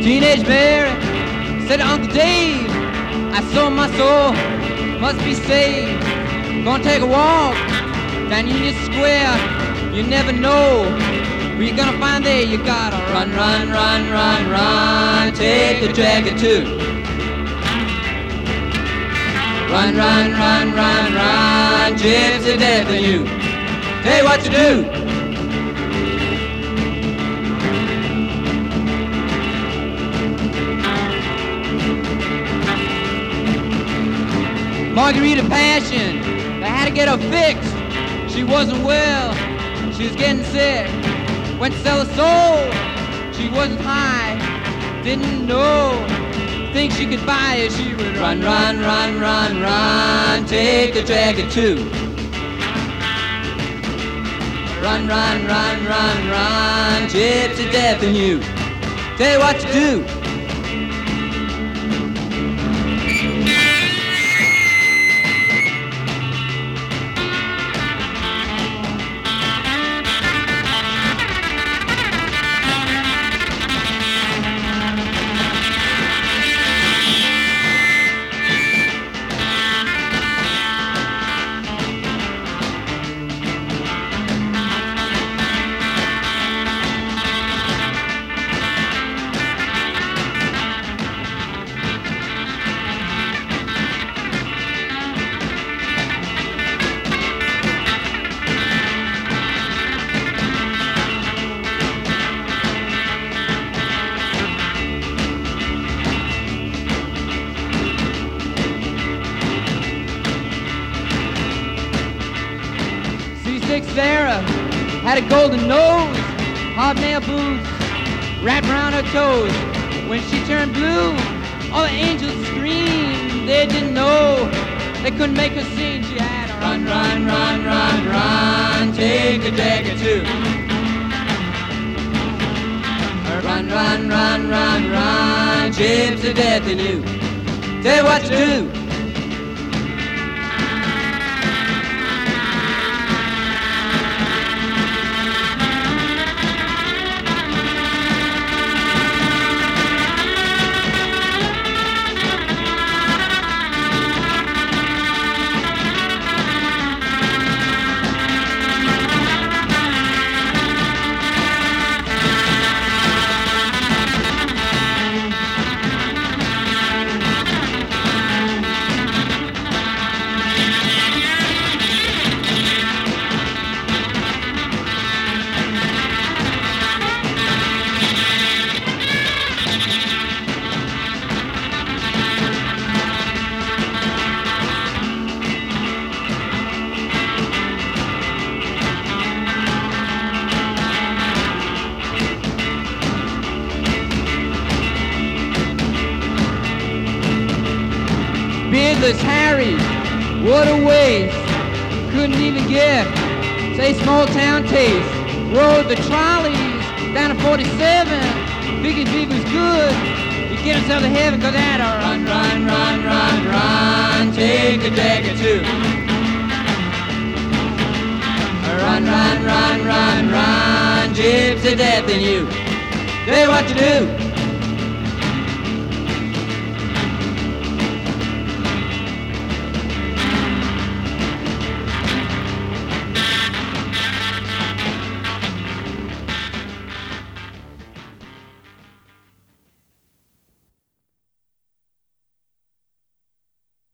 Teenage Mary said to Uncle Dave, I sold my soul, must be saved. Gonna take a walk down Union Square. You never know where you're gonna find there. You gotta run, run, run, run, run. Take the jacket too. Run, run, run, run, run. Gypsy death in you. Tell you what to do. Margarita Passion, they had to get her fixed. She wasn't well, she was getting sick. Went to sell her soul, she wasn't high. Didn't know, think she could buy it. She would run, run, run, run, run. Take the jacket too. Run, run, run, run, run. Gypsy death in you. Tell you what to do. Sarah had a golden nose, hobnail boots wrapped around her toes. When she turned blue, all the angels screamed. They didn't know, they couldn't make her sing. She had to run, run, run, run, run. Take a jacket too. Run, run, run, run, run. Gypsy death in you. Tell you what to do. Beardless Harry, what a waste. Couldn't even get, say, small town taste. Rode the trolleys down to 47. Figured if he was good, he'd get himself to heaven, cause that run, run, run, run, run. Take a jacket too. Run, run, run, run, run. Gypsy death in you. Tell you what to do.